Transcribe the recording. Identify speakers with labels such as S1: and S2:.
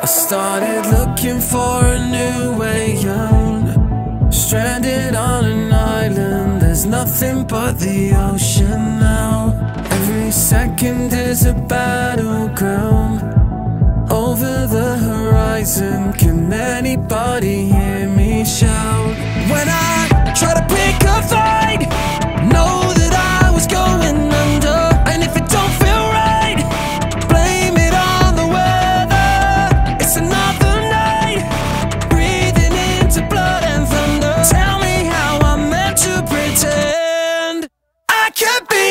S1: I started looking for a new way out. Stranded on an island, there's nothing but the ocean now. Every second is a battleground. Over the horizon, can anybody hear me shout? When I try to pick a fight, know that I was going under. And if it don't feel right, blame it on the weather. It's another night, breathing into blood and thunder. Tell me how I'm meant to pretend I can't be